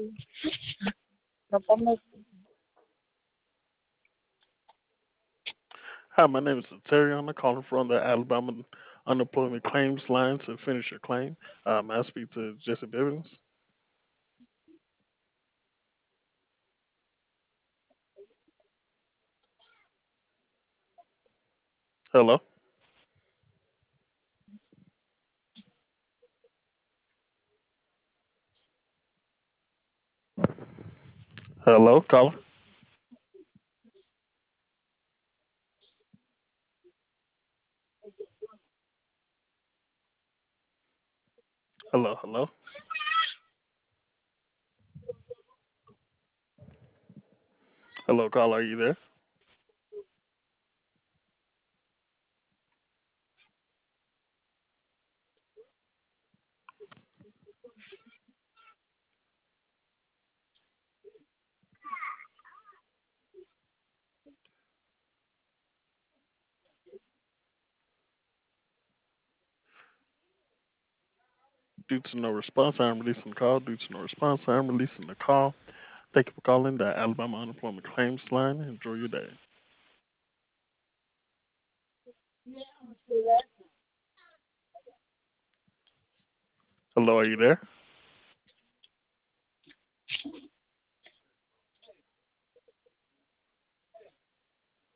Hi, my name is Terry. I'm calling from the Alabama Unemployment Claims Line to finish your claim. May I speak to Jesse Bivens? Hello? Hello, caller? Hello, hello? Hello, caller, are you there? Due to no response, I am releasing the call. Due to no response, I am releasing the call. Thank you for calling the Alabama Unemployment Claims Line. Enjoy your day. Hello, are you there?